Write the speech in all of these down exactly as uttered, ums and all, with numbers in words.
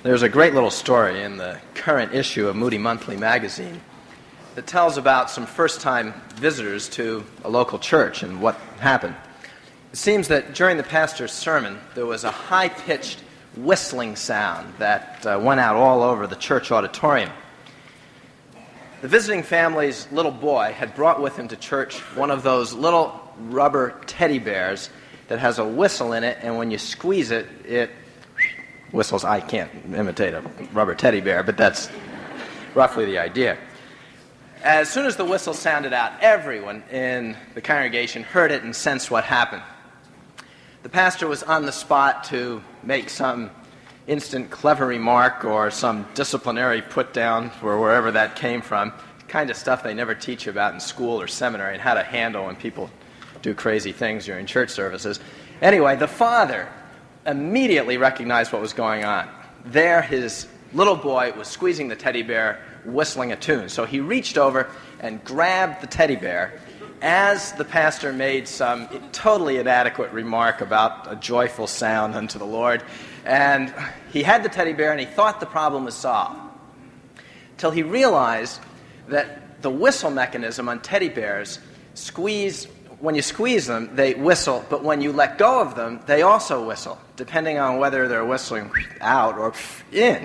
There's a great little story in the current issue of Moody Monthly magazine that tells about some first-time visitors to a local church and what happened. It seems that during the pastor's sermon, there was a high-pitched whistling sound that uh, went out all over the church auditorium. The visiting family's little boy had brought with him to church one of those little rubber teddy bears that has a whistle in it, and when you squeeze it, it whistles. I can't imitate a rubber teddy bear, but that's roughly the idea. As soon as the whistle sounded out, everyone in the congregation heard it and sensed what happened. The pastor was on the spot to make some instant clever remark or some disciplinary put-down for wherever that came from, the kind of stuff they never teach you about in school or seminary and how to handle when people do crazy things during church services. Anyway, the father immediately recognized what was going on. There, his little boy was squeezing the teddy bear, whistling a tune. So he reached over and grabbed the teddy bear as the pastor made some totally inadequate remark about a joyful sound unto the Lord. And he had the teddy bear and he thought the problem was solved, till he realized that the whistle mechanism on teddy bears squeeze. When you squeeze them, they whistle, but when you let go of them, they also whistle, depending on whether they're whistling out or in.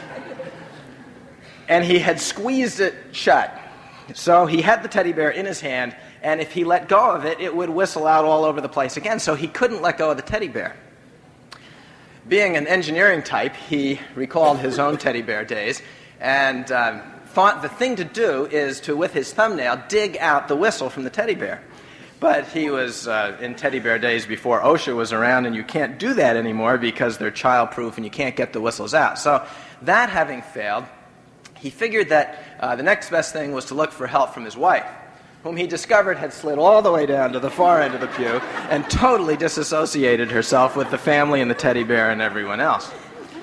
And he had squeezed it shut. So he had the teddy bear in his hand, and if he let go of it, it would whistle out all over the place again, so he couldn't let go of the teddy bear. Being an engineering type, he recalled his own teddy bear days, and um, thought the thing to do is to, with his thumbnail, dig out the whistle from the teddy bear. But he was uh, in teddy bear days before OSHA was around, and you can't do that anymore because they're child-proof and you can't get the whistles out. So that having failed, he figured that uh, the next best thing was to look for help from his wife, whom he discovered had slid all the way down to the far end of the pew and totally disassociated herself with the family and the teddy bear and everyone else.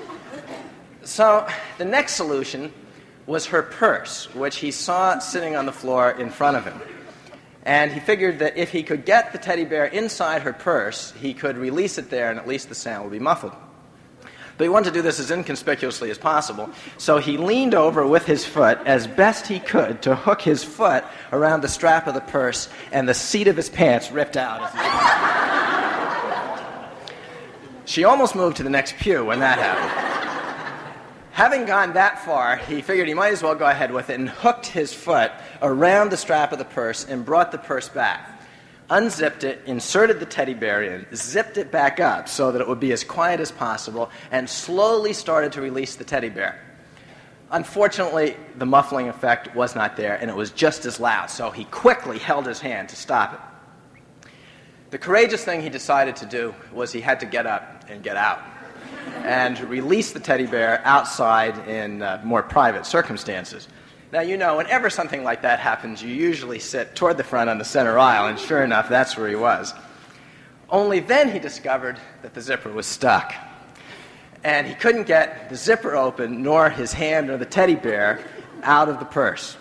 So the next solution was her purse, which he saw sitting on the floor in front of him. And he figured that if he could get the teddy bear inside her purse, he could release it there and at least the sound would be muffled. But he wanted to do this as inconspicuously as possible, so he leaned over with his foot as best he could to hook his foot around the strap of the purse, and the seat of his pants ripped out. As he She almost moved to the next pew when that happened. Having gone that far, he figured he might as well go ahead with it and hooked his foot around the strap of the purse and brought the purse back. Unzipped it, inserted the teddy bear in, zipped it back up so that it would be as quiet as possible, and slowly started to release the teddy bear. Unfortunately, the muffling effect was not there, and it was just as loud, so he quickly held his hand to stop it. The courageous thing he decided to do was he had to get up and get out and release the teddy bear outside in uh, more private circumstances. Now, you know, whenever something like that happens, you usually sit toward the front on the center aisle, and sure enough, that's where he was. Only then he discovered that the zipper was stuck. And he couldn't get the zipper open, nor his hand or the teddy bear out of the purse.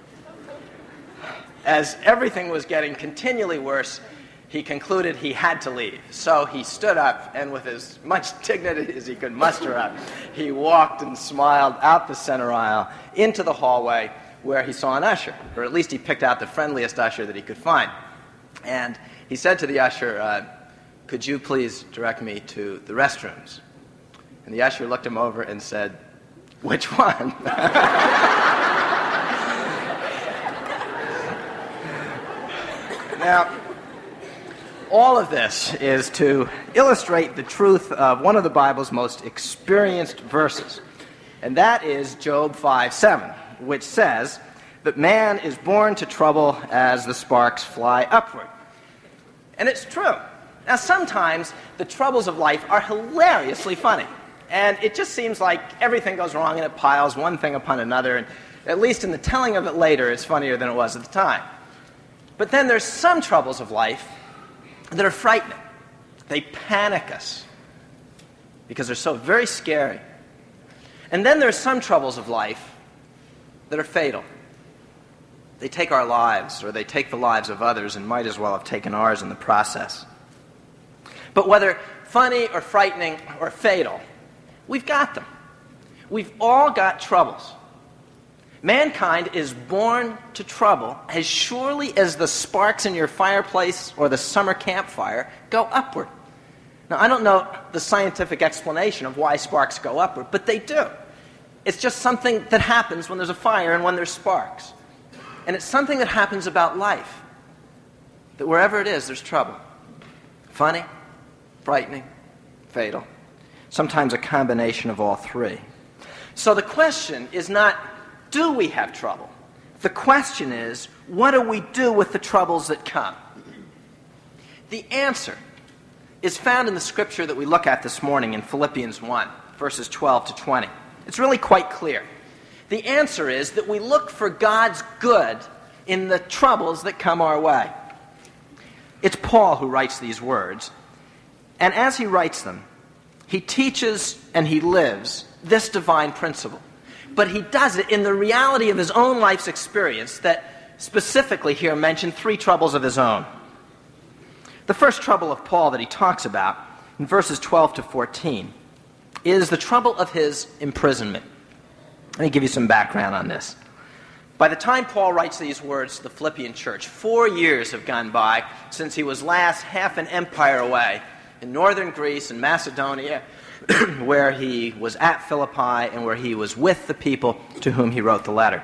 As everything was getting continually worse, he concluded he had to leave. So he stood up, and with as much dignity as he could muster up, he walked and smiled out the center aisle into the hallway where he saw an usher, or at least he picked out the friendliest usher that he could find. And he said to the usher, uh, "Could you please direct me to the restrooms?" And the usher looked him over and said, "Which one?" Now, all of this is to illustrate the truth of one of the Bible's most experienced verses, and that is Job five seven, which says that man is born to trouble as the sparks fly upward. And it's true. Now, sometimes the troubles of life are hilariously funny, and it just seems like everything goes wrong and it piles one thing upon another, and at least in the telling of it later, it's funnier than it was at the time. But then there's some troubles of life that are frightening. They panic us because they're so very scary. And then there's some troubles of life that are fatal. They take our lives, or they take the lives of others, and might as well have taken ours in the process. But whether funny or frightening or fatal, we've got them. We've all got troubles. Mankind is born to trouble as surely as the sparks in your fireplace or the summer campfire go upward. Now, I don't know the scientific explanation of why sparks go upward, but they do. It's just something that happens when there's a fire and when there's sparks. And it's something that happens about life, that wherever it is, there's trouble. Funny, frightening, fatal. Sometimes a combination of all three. So the question is not, do we have trouble? The question is, what do we do with the troubles that come? The answer is found in the scripture that we look at this morning in Philippians one, verses twelve to twenty. It's really quite clear. The answer is that we look for God's good in the troubles that come our way. It's Paul who writes these words, and as he writes them, he teaches and he lives this divine principle. But he does it in the reality of his own life's experience that specifically here mention three troubles of his own. The first trouble of Paul that he talks about in verses twelve to fourteen is the trouble of his imprisonment. Let me give you some background on this. By the time Paul writes these words to the Philippian church, four years have gone by since he was last half an empire away in northern Greece and Macedonia, where he was at Philippi and where he was with the people to whom he wrote the letter.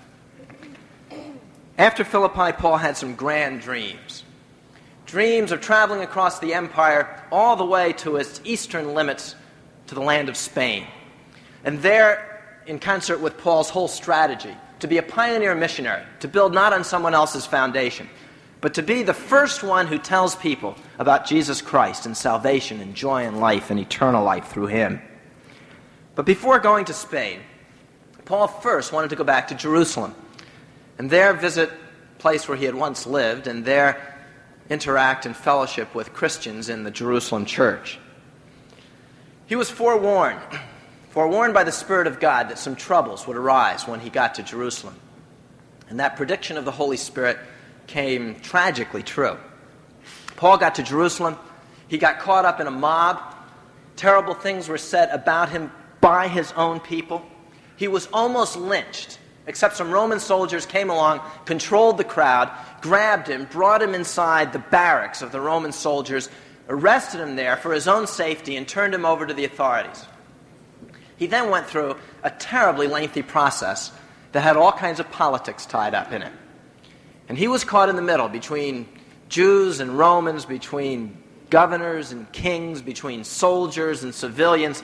After Philippi, Paul had some grand dreams. Dreams of traveling across the empire all the way to its eastern limits to the land of Spain. And there, in concert with Paul's whole strategy, to be a pioneer missionary, to build not on someone else's foundation, but to be the first one who tells people about Jesus Christ and salvation and joy and life and eternal life through him. But before going to Spain, Paul first wanted to go back to Jerusalem and there visit a place where he had once lived and there interact and fellowship with Christians in the Jerusalem church. He was forewarned, forewarned by the Spirit of God that some troubles would arise when he got to Jerusalem. And that prediction of the Holy Spirit came tragically true. Paul got to Jerusalem. He got caught up in a mob. Terrible things were said about him by his own people. He was almost lynched, except some Roman soldiers came along, controlled the crowd, grabbed him, brought him inside the barracks of the Roman soldiers, arrested him there for his own safety, and turned him over to the authorities. He then went through a terribly lengthy process that had all kinds of politics tied up in it. And he was caught in the middle between Jews and Romans, between governors and kings, between soldiers and civilians.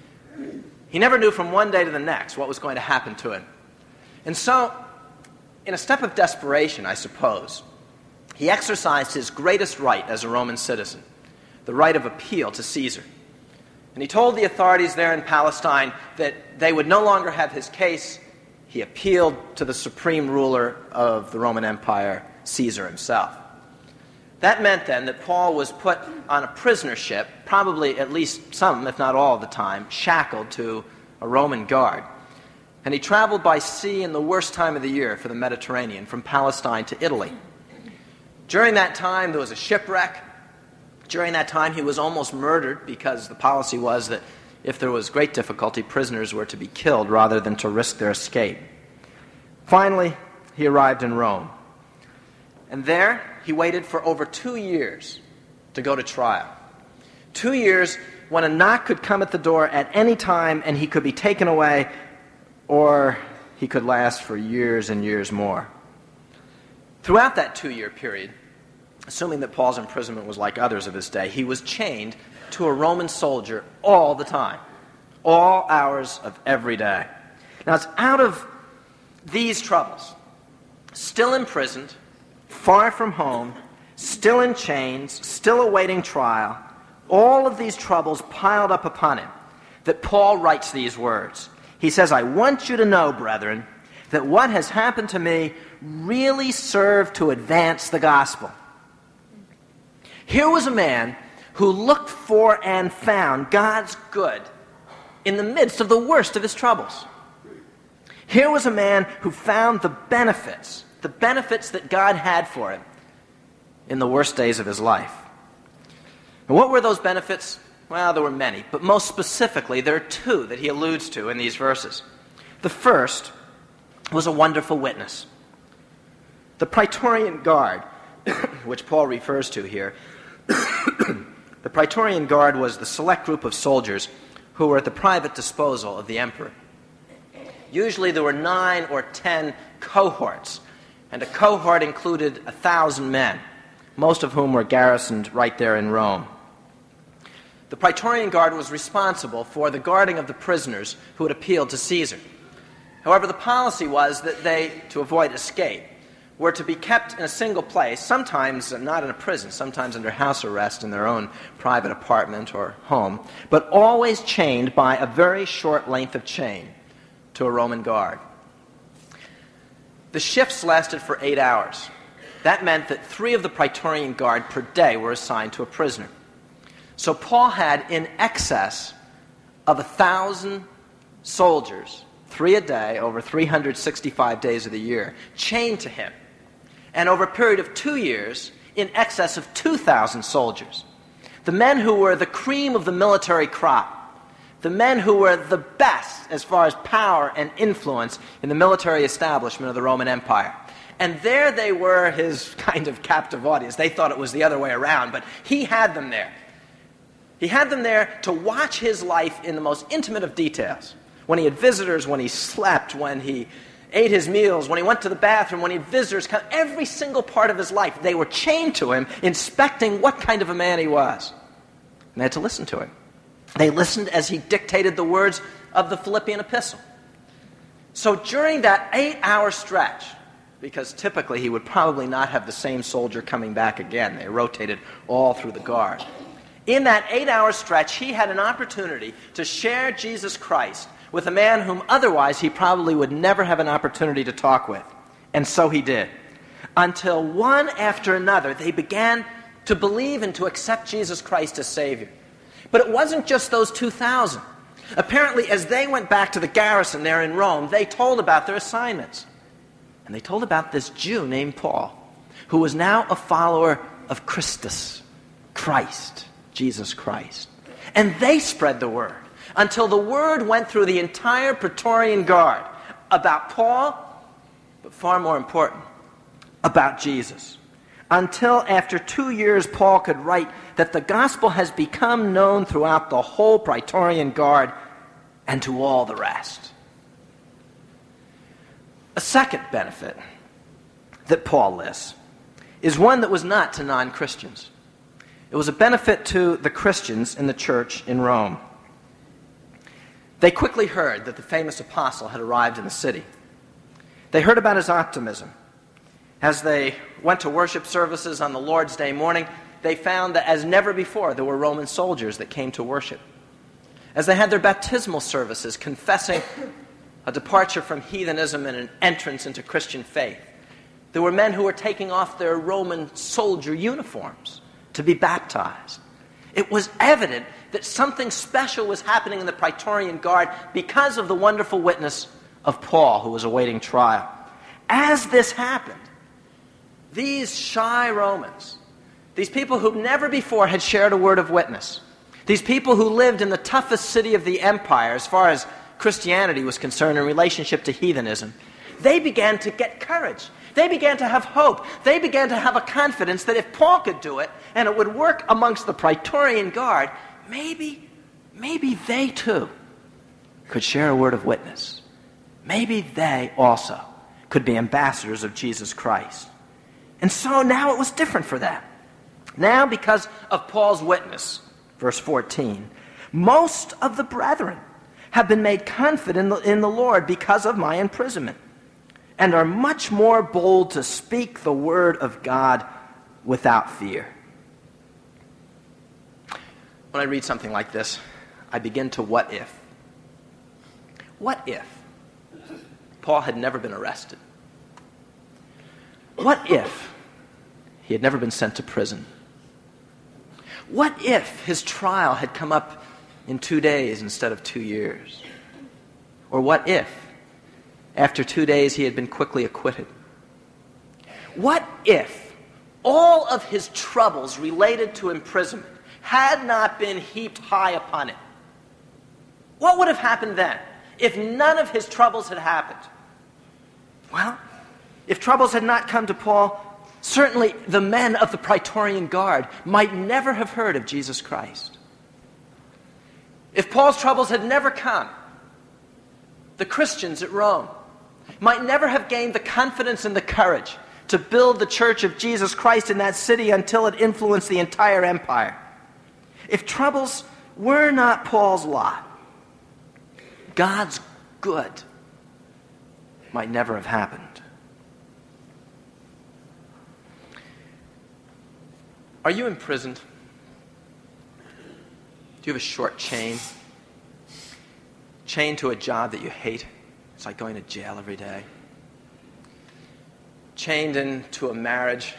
He never knew from one day to the next what was going to happen to him. And so, in a step of desperation, I suppose, he exercised his greatest right as a Roman citizen, the right of appeal to Caesar. And he told the authorities there in Palestine that they would no longer have his case. He appealed to the supreme ruler of the Roman Empire, Caesar himself. That meant then that Paul was put on a prisoner ship, probably at least some, if not all of the time, shackled to a Roman guard. And he traveled by sea in the worst time of the year for the Mediterranean, from Palestine to Italy. During that time, there was a shipwreck. During that time, he was almost murdered because the policy was that if there was great difficulty, prisoners were to be killed rather than to risk their escape. Finally, he arrived in Rome. And there, he waited for over two years to go to trial. Two years when a knock could come at the door at any time and he could be taken away, or he could last for years and years more. Throughout that two-year period, assuming that Paul's imprisonment was like others of his day, he was chained to a Roman soldier all the time, all hours of every day. Now, it's out of these troubles, still imprisoned, far from home, still in chains, still awaiting trial, all of these troubles piled up upon him, that Paul writes these words. He says, "I want you to know, brethren, that what has happened to me really served to advance the gospel." Here was a man who looked for and found God's good in the midst of the worst of his troubles. Here was a man who found the benefits, the benefits that God had for him in the worst days of his life. And what were those benefits? Well, there were many, but most specifically, there are two that he alludes to in these verses. The first was a wonderful witness. The Praetorian Guard, which Paul refers to here, the Praetorian Guard was the select group of soldiers who were at the private disposal of the emperor. Usually there were nine or ten cohorts, and a cohort included a thousand men, most of whom were garrisoned right there in Rome. The Praetorian Guard was responsible for the guarding of the prisoners who had appealed to Caesar. However, the policy was that they, to avoid escape, were to be kept in a single place, sometimes not in a prison, sometimes under house arrest in their own private apartment or home, but always chained by a very short length of chain to a Roman guard. The shifts lasted for eight hours. That meant that three of the Praetorian Guard per day were assigned to a prisoner. So Paul had in excess of a thousand soldiers, three a day, over three hundred sixty-five days of the year, chained to him. And over a period of two years, in excess of two thousand soldiers. The men who were the cream of the military crop, the men who were the best as far as power and influence in the military establishment of the Roman Empire. And there they were, his kind of captive audience. They thought it was the other way around, but he had them there. He had them there to watch his life in the most intimate of details. When he had visitors, when he slept, when he ate his meals, when he went to the bathroom, when he had visitors come, every single part of his life, they were chained to him, inspecting what kind of a man he was. And they had to listen to him. They listened as he dictated the words of the Philippian epistle. So during that eight-hour stretch, because typically he would probably not have the same soldier coming back again, they rotated all through the guard. In that eight-hour stretch, he had an opportunity to share Jesus Christ with a man whom otherwise he probably would never have an opportunity to talk with. And so he did. Until one after another, they began to believe and to accept Jesus Christ as Savior. But it wasn't just those two thousand. Apparently, as they went back to the garrison there in Rome, they told about their assignments. And they told about this Jew named Paul, who was now a follower of Christus, Christ, Jesus Christ. And they spread the word until the word went through the entire Praetorian Guard about Paul, but far more important, about Jesus. Until after two years, Paul could write that the gospel has become known throughout the whole Praetorian Guard and to all the rest. A second benefit that Paul lists is one that was not to non-Christians. It was a benefit to the Christians in the church in Rome. They quickly heard that the famous apostle had arrived in the city. They heard about his optimism. As they went to worship services on the Lord's Day morning, they found that as never before there were Roman soldiers that came to worship. As they had their baptismal services confessing a departure from heathenism and an entrance into Christian faith, there were men who were taking off their Roman soldier uniforms to be baptized. It was evident that something special was happening in the Praetorian Guard because of the wonderful witness of Paul, who was awaiting trial. As this happened, these shy Romans, these people who never before had shared a word of witness, these people who lived in the toughest city of the empire as far as Christianity was concerned in relationship to heathenism, they began to get courage. They began to have hope. They began to have a confidence that if Paul could do it, and it would work amongst the Praetorian Guard, maybe, maybe they too could share a word of witness. Maybe they also could be ambassadors of Jesus Christ. And so now it was different for them. Now, because of Paul's witness, verse fourteen, most of the brethren have been made confident in the Lord because of my imprisonment, and are much more bold to speak the word of God without fear. When I read something like this, I begin to what if. What if Paul had never been arrested? What if he had never been sent to prison? What if his trial had come up in two days instead of two years? Or what if, after two days, he had been quickly acquitted? What if all of his troubles related to imprisonment had not been heaped high upon him. What would have happened then if none of his troubles had happened? Well, if troubles had not come to Paul, certainly the men of the Praetorian Guard might never have heard of Jesus Christ. If Paul's troubles had never come, the Christians at Rome might never have gained the confidence and the courage to build the church of Jesus Christ in that city until it influenced the entire empire. If troubles were not Paul's lot, God's good might never have happened. Are you imprisoned? Do you have a short chain? Chained to a job that you hate? It's like going to jail every day. Chained into a marriage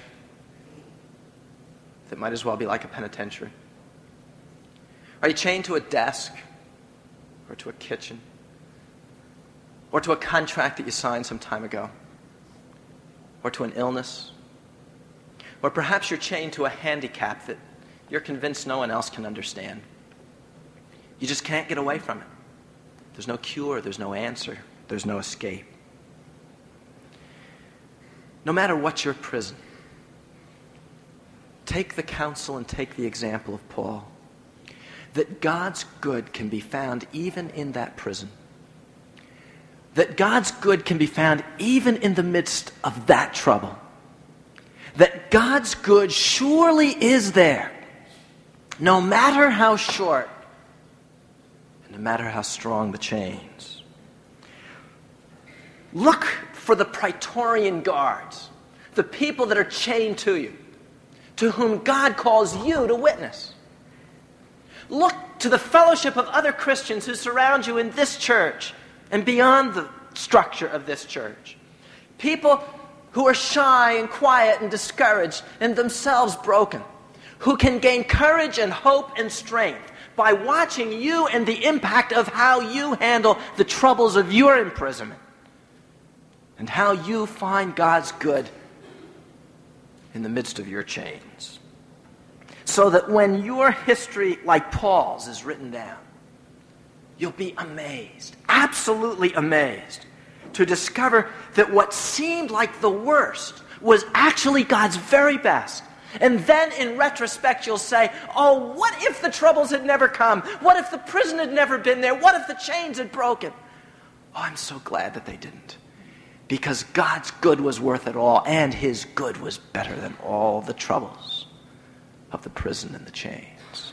that might as well be like a penitentiary. Are you chained to a desk or to a kitchen or to a contract that you signed some time ago or to an illness? Or perhaps you're chained to a handicap that you're convinced no one else can understand. You just can't get away from it. There's no cure, there's no answer, there's no escape. No matter what your prison, take the counsel and take the example of Paul, that God's good can be found even in that prison. That God's good can be found even in the midst of that trouble. That God's good surely is there, no matter how short, and no matter how strong the chains. Look for the Praetorian Guards, the people that are chained to you, to whom God calls you to witness. Look to the fellowship of other Christians who surround you in this church and beyond the structure of this church. People who are shy and quiet and discouraged and themselves broken, who can gain courage and hope and strength by watching you and the impact of how you handle the troubles of your imprisonment and how you find God's good in the midst of your chains. So that when your history, like Paul's, is written down, you'll be amazed, absolutely amazed, to discover that what seemed like the worst was actually God's very best. And then in retrospect you'll say, oh, what if the troubles had never come? What if the prison had never been there? What if the chains had broken? Oh, I'm so glad that they didn't. Because God's good was worth it all, and his good was better than all the troubles of the prison and the chains.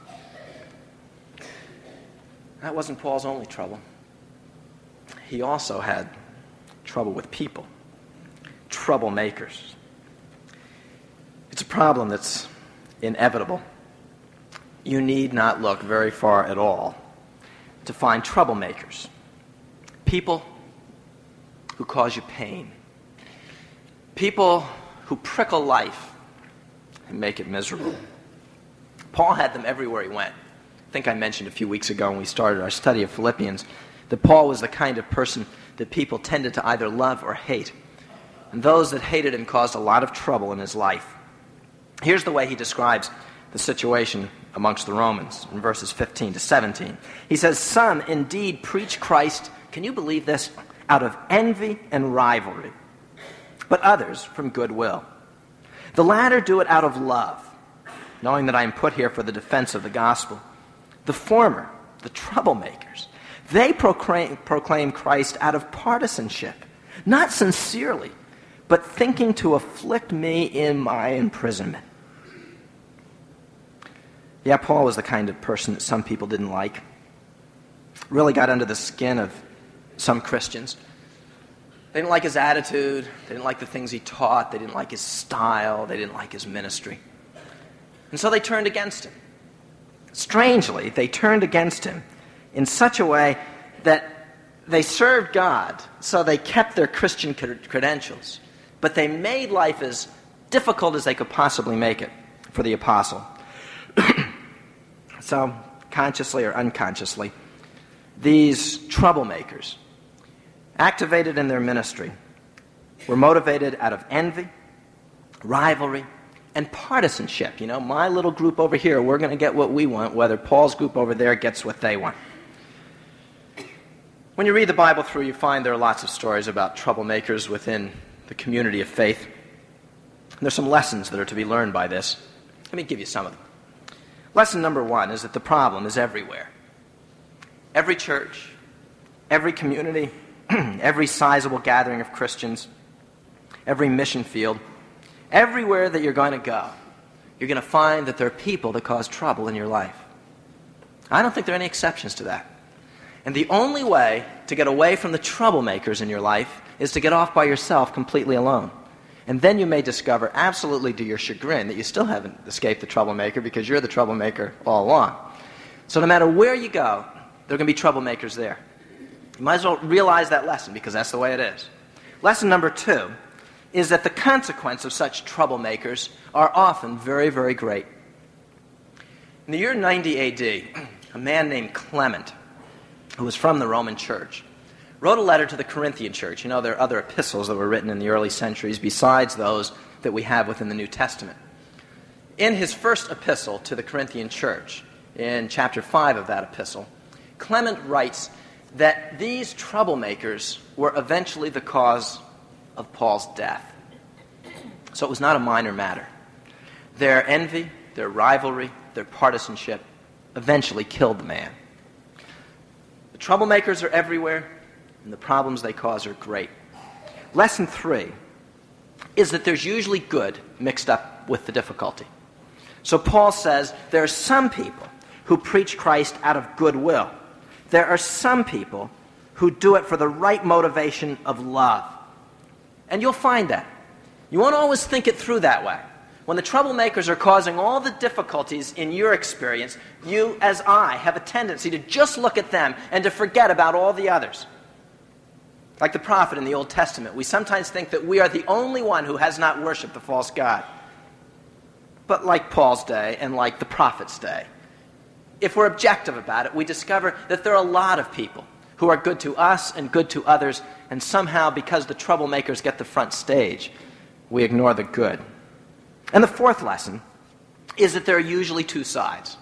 That wasn't Paul's only trouble. He also had trouble with people, troublemakers. It's a problem that's inevitable. You need not look very far at all to find troublemakers, people who cause you pain, people who prickle life and make it miserable. Paul had them everywhere he went. I think I mentioned a few weeks ago when we started our study of Philippians that Paul was the kind of person that people tended to either love or hate. And those that hated him caused a lot of trouble in his life. Here's the way he describes the situation amongst the Romans in verses fifteen to seventeen. He says, some indeed preach Christ, can you believe this, out of envy and rivalry, but others from goodwill. The latter do it out of love, knowing that I am put here for the defense of the gospel. The former, the troublemakers, they proclaim, proclaim Christ out of partisanship, not sincerely, but thinking to afflict me in my imprisonment. Yeah, Paul was the kind of person that some people didn't like. Really got under the skin of some Christians. They didn't like his attitude. They didn't like the things he taught. They didn't like his style. They didn't like his ministry. And so they turned against him. Strangely, they turned against him in such a way that they served God, so they kept their Christian credentials, but they made life as difficult as they could possibly make it for the apostle. So, consciously or unconsciously, these troublemakers, activated in their ministry, were motivated out of envy, rivalry, and partisanship. You know, my little group over here, we're going to get what we want, whether Paul's group over there gets what they want. When you read the Bible through, you find there are lots of stories about troublemakers within the community of faith. There's some lessons that are to be learned by this. Let me give you some of them. Lesson number one is that the problem is everywhere. Every church, every community, every sizable gathering of Christians, every mission field, everywhere that you're going to go, you're going to find that there are people that cause trouble in your life. I don't think there are any exceptions to that. And the only way to get away from the troublemakers in your life is to get off by yourself completely alone. And then you may discover, absolutely to your chagrin, that you still haven't escaped the troublemaker because you're the troublemaker all along. So no matter where you go, there are going to be troublemakers there. You might as well realize that lesson because that's the way it is. Lesson number two is that the consequence of such troublemakers are often very, very great. In the year ninety A D, a man named Clement, who was from the Roman Church, wrote a letter to the Corinthian church. You know, there are other epistles that were written in the early centuries besides those that we have within the New Testament. In his first epistle to the Corinthian church, in chapter five of that epistle, Clement writes that these troublemakers were eventually the cause of Paul's death. So it was not a minor matter. Their envy, their rivalry, their partisanship eventually killed the man. The troublemakers are everywhere, and the problems they cause are great. Lesson three is that there's usually good mixed up with the difficulty. So Paul says there are some people who preach Christ out of goodwill. There are some people who do it for the right motivation of love. And you'll find that. You won't always think it through that way. When the troublemakers are causing all the difficulties in your experience, you, as I, have a tendency to just look at them and to forget about all the others. Like the prophet in the Old Testament, we sometimes think that we are the only one who has not worshipped the false god. But like Paul's day and like the prophet's day, if we're objective about it, we discover that there are a lot of people who are good to us and good to others, and somehow, because the troublemakers get the front stage, we ignore the good. And the fourth lesson is that there are usually two sides.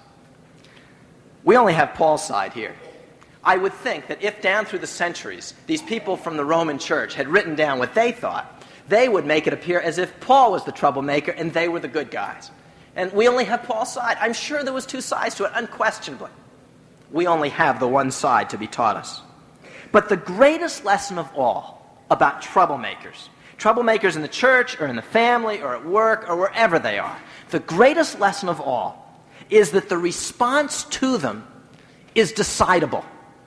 We only have Paul's side here. I would think that if down through the centuries, these people from the Roman church had written down what they thought, they would make it appear as if Paul was the troublemaker and they were the good guys. And we only have Paul's side. I'm sure there was two sides to it, unquestionably. We only have the one side to be taught us. But the greatest lesson of all about troublemakers, troublemakers in the church or in the family or at work or wherever they are, the greatest lesson of all is that the response to them is decidable.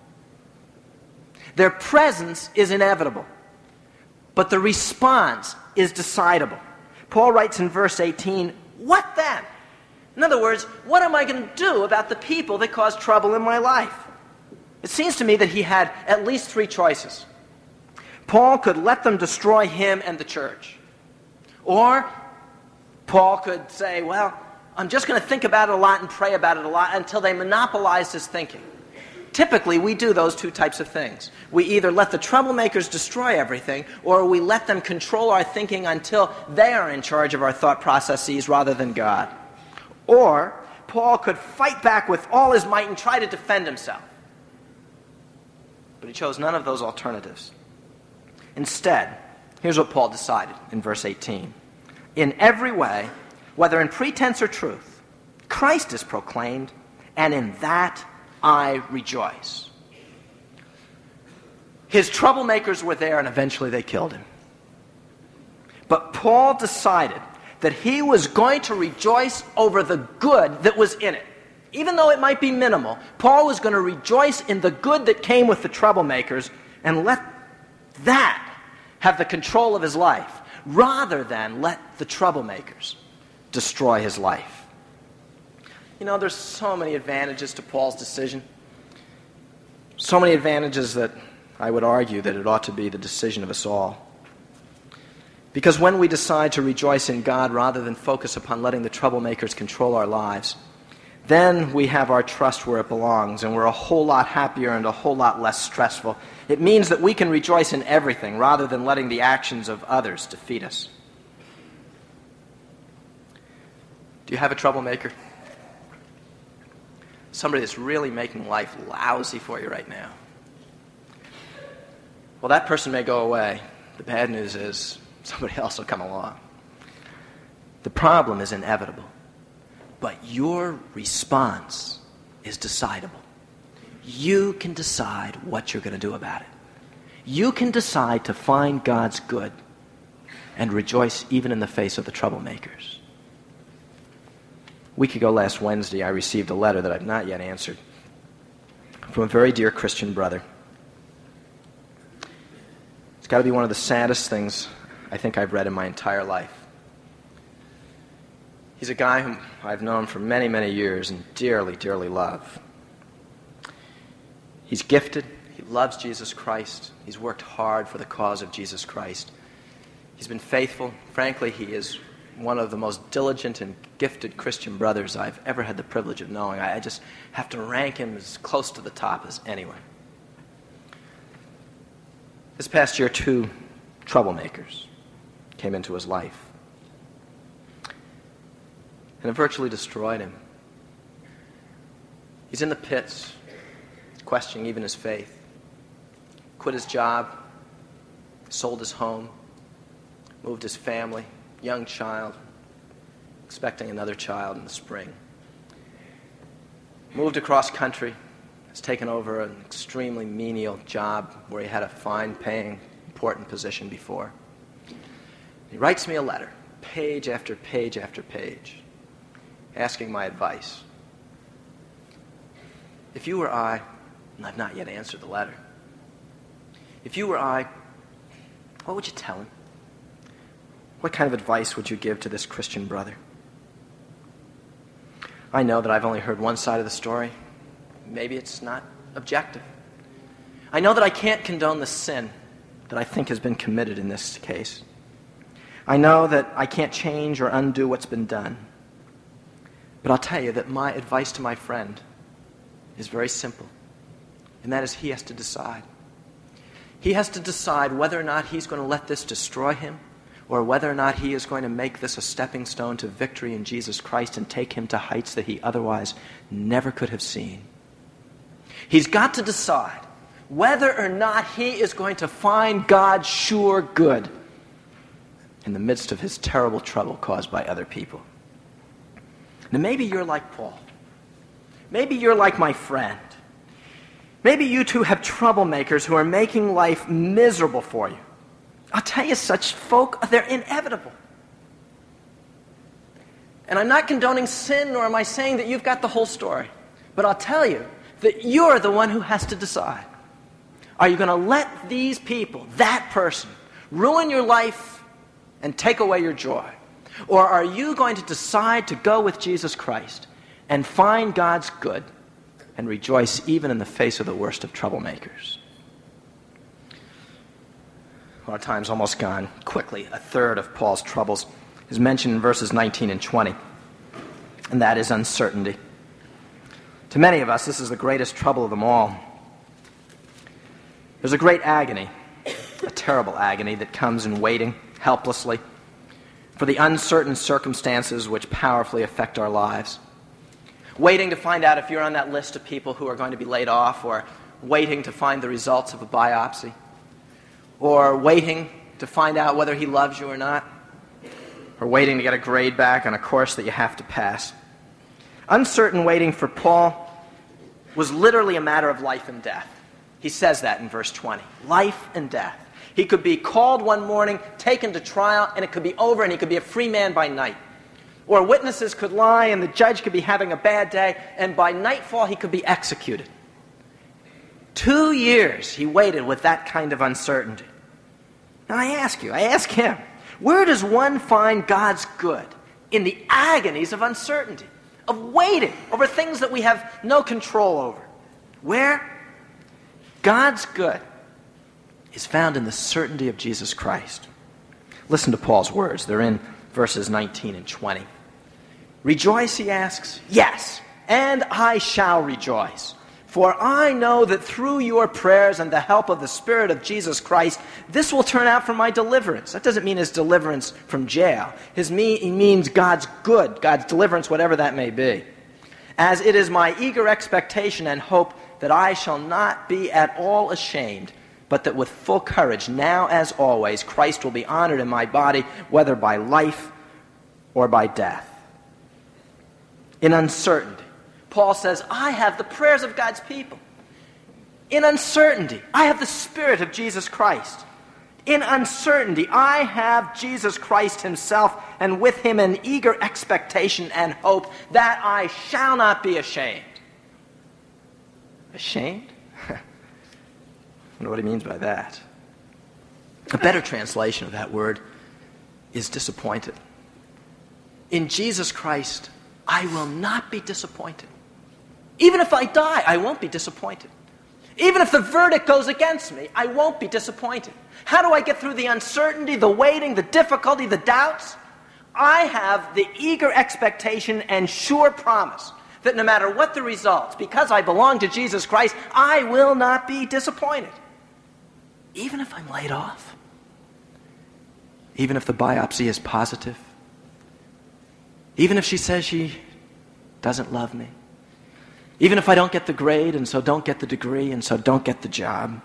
Their presence is inevitable, but the response is decidable. Paul writes in verse eighteen, "What then?" In other words, what am I going to do about the people that cause trouble in my life? It seems to me that he had at least three choices. Paul could let them destroy him and the church. Or Paul could say, well, I'm just going to think about it a lot and pray about it a lot until they monopolize his thinking. Typically, we do those two types of things. We either let the troublemakers destroy everything, or we let them control our thinking until they are in charge of our thought processes rather than God. Or Paul could fight back with all his might and try to defend himself. But he chose none of those alternatives. Instead, here's what Paul decided in verse eighteen. In every way, whether in pretense or truth, Christ is proclaimed, and in that I rejoice. His troublemakers were there, and eventually they killed him. But Paul decided that he was going to rejoice over the good that was in it. Even though it might be minimal, Paul was going to rejoice in the good that came with the troublemakers and let that have the control of his life, rather than let the troublemakers destroy his life. You know, there's so many advantages to Paul's decision. So many advantages that I would argue that it ought to be the decision of us all. Because when we decide to rejoice in God rather than focus upon letting the troublemakers control our lives, then we have our trust where it belongs, and we're a whole lot happier and a whole lot less stressful. It means that we can rejoice in everything rather than letting the actions of others defeat us. Do you have a troublemaker? Somebody that's really making life lousy for you right now. Well, that person may go away. The bad news is somebody else will come along. The problem is inevitable, but your response is decidable. You can decide what you're going to do about it. You can decide to find God's good and rejoice even in the face of the troublemakers. A week ago last Wednesday, I received a letter that I've not yet answered from a very dear Christian brother. It's got to be one of the saddest things I think I've read in my entire life. He's a guy whom I've known for many, many years and dearly, dearly love. He's gifted. He loves Jesus Christ. He's worked hard for the cause of Jesus Christ. He's been faithful. Frankly, he is one of the most diligent and gifted Christian brothers I've ever had the privilege of knowing. I just have to rank him as close to the top as anyone. This past year, two troublemakers came into his life. And it virtually destroyed him. He's in the pits, questioning even his faith. Quit his job, sold his home, moved his family, young child, expecting another child in the spring. Moved across country, has taken over an extremely menial job where he had a fine-paying, important position before. He writes me a letter, page after page after page, asking my advice. If you were I, and I've not yet answered the letter, if you were I, what would you tell him? What kind of advice would you give to this Christian brother? I know that I've only heard one side of the story. Maybe it's not objective. I know that I can't condone the sin that I think has been committed in this case. I know that I can't change or undo what's been done. But I'll tell you that my advice to my friend is very simple, and that is he has to decide. He has to decide whether or not he's going to let this destroy him, or whether or not he is going to make this a stepping stone to victory in Jesus Christ and take him to heights that he otherwise never could have seen. He's got to decide whether or not he is going to find God's sure good in the midst of his terrible trouble caused by other people. Now, maybe you're like Paul. Maybe you're like my friend. Maybe you too have troublemakers who are making life miserable for you. I'll tell you, such folk, they're inevitable. And I'm not condoning sin, nor am I saying that you've got the whole story. But I'll tell you that you're the one who has to decide. Are you going to let these people, that person, ruin your life and take away your joy? Or are you going to decide to go with Jesus Christ and find God's good and rejoice even in the face of the worst of troublemakers? Our time's almost gone. Quickly, a third of Paul's troubles is mentioned in verses nineteen and twenty, and that is uncertainty. To many of us, this is the greatest trouble of them all. There's a great agony, a terrible agony that comes in waiting helplessly for the uncertain circumstances which powerfully affect our lives. Waiting to find out if you're on that list of people who are going to be laid off, or waiting to find the results of a biopsy, or waiting to find out whether he loves you or not, or waiting to get a grade back on a course that you have to pass. Uncertain waiting for Paul was literally a matter of life and death. He says that in verse twenty. Life and death. He could be called one morning, taken to trial, and it could be over, and he could be a free man by night. Or witnesses could lie, and the judge could be having a bad day, and by nightfall he could be executed. Two years he waited with that kind of uncertainty. Now I ask you, I ask him, where does one find God's good in the agonies of uncertainty, of waiting over things that we have no control over? Where? God's good is found in the certainty of Jesus Christ. Listen to Paul's words. They're in verses nineteen and twenty. Rejoice, he asks. Yes, and I shall rejoice. For I know that through your prayers and the help of the Spirit of Jesus Christ, this will turn out for my deliverance. That doesn't mean his deliverance from jail. His me- he means God's good, God's deliverance, whatever that may be. As it is my eager expectation and hope that I shall not be at all ashamed, but that with full courage, now as always, Christ will be honored in my body, whether by life or by death. In uncertainty, Paul says, I have the prayers of God's people. In uncertainty, I have the Spirit of Jesus Christ. In uncertainty, I have Jesus Christ himself, and with him an eager expectation and hope that I shall not be ashamed. Ashamed? I wonder what he means by that. A better translation of that word is disappointed. In Jesus Christ, I will not be disappointed. Even if I die, I won't be disappointed. Even if the verdict goes against me, I won't be disappointed. How do I get through the uncertainty, the waiting, the difficulty, the doubts? I have the eager expectation and sure promise that no matter what the results, because I belong to Jesus Christ, I will not be disappointed. Even if I'm laid off. Even if the biopsy is positive. Even if she says she doesn't love me. Even if I don't get the grade, and so don't get the degree, and so don't get the job.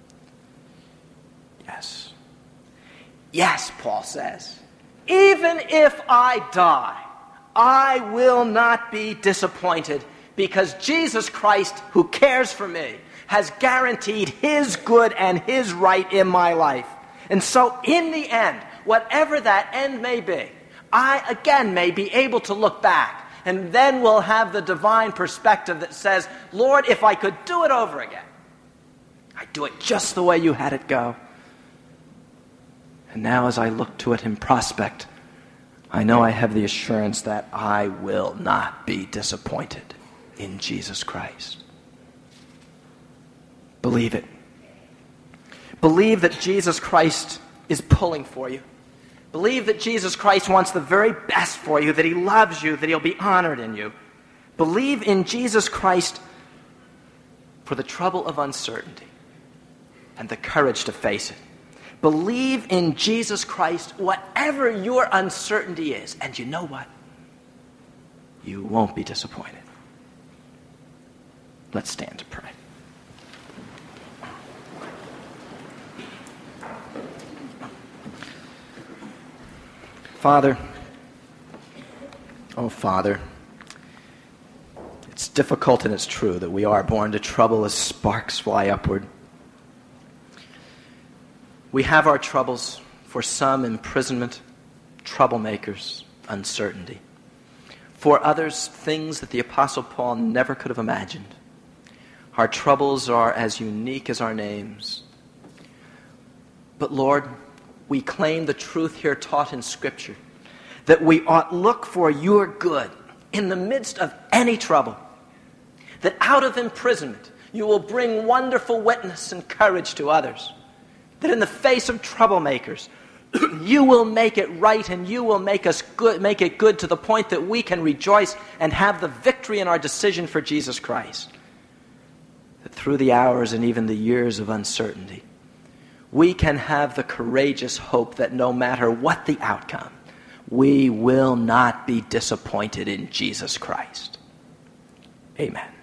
Yes. Yes, Paul says. Even if I die, I will not be disappointed, because Jesus Christ, who cares for me, has guaranteed his good and his right in my life. And so in the end, whatever that end may be, I again may be able to look back. And then we'll have the divine perspective that says, Lord, if I could do it over again, I'd do it just the way you had it go. And now as I look to it in prospect, I know I have the assurance that I will not be disappointed in Jesus Christ. Believe it. Believe that Jesus Christ is pulling for you. Believe that Jesus Christ wants the very best for you, that he loves you, that he'll be honored in you. Believe in Jesus Christ for the trouble of uncertainty and the courage to face it. Believe in Jesus Christ whatever your uncertainty is. And you know what? You won't be disappointed. Let's stand to pray. Father, oh Father, it's difficult and it's true that we are born to trouble as sparks fly upward. We have our troubles, for some imprisonment, troublemakers, uncertainty. For others, things that the Apostle Paul never could have imagined. Our troubles are as unique as our names. But Lord, we claim the truth here taught in Scripture, that we ought look for your good in the midst of any trouble, that out of imprisonment you will bring wonderful witness and courage to others, that in the face of troublemakers you will make it right and you will make us good, make it good to the point that we can rejoice and have the victory in our decision for Jesus Christ, that through the hours and even the years of uncertainty, we can have the courageous hope that no matter what the outcome, we will not be disappointed in Jesus Christ. Amen.